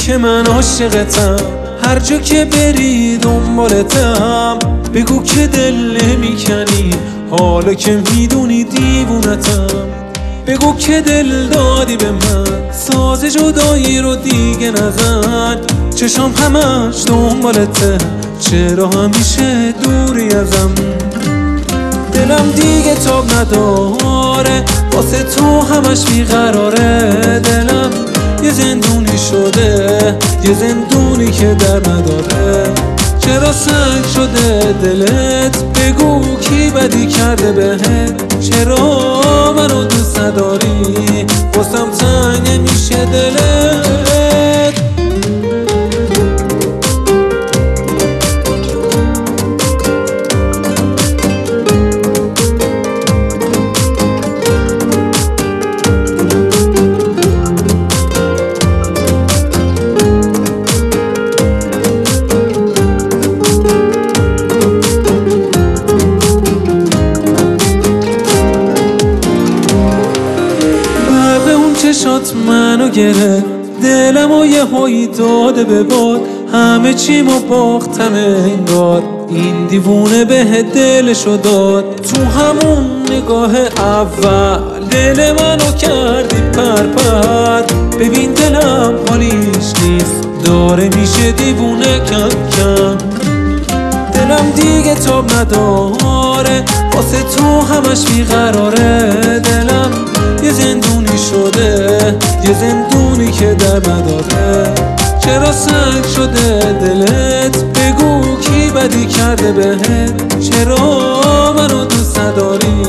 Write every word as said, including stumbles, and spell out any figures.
که من عاشقتم، هر جا که بری دنبالتم. بگو که دل نمیکنی حالا که میدونی دیوونتم. بگو که دل دادی به من، ساز جدایی رو دیگه نزن. چشام همش دنبالته، چرا همیشه دوری ازم؟ دلم دیگه تاب نداره، واسه تو همش بیقراره. دلم یه زندونی شده، یه زندونی که در نداره. چرا سنگ شده دلت؟ بگو کی بدی کرده بهت؟ چرا منو دوست نداری؟ واسم تنگ نمیشه دلت. چشات منو گرفت، دلم و یه هایی داده به باد. همه چیمو باختم انگار، این دیوونه به دلشو داد. تو همون نگاه اول دل منو کردی پرپر. ببین دلم حالیش نیست، داره میشه دیوونه کم کم. دلم دیگه تاب نداره، واسه تو همش بیقراره. دلم یه زندونی شده، یه زندونی که در نداره. چرا سنگ شده دلت؟ بگو کی بدی کرده بهت؟ چرا منو دوست نداری؟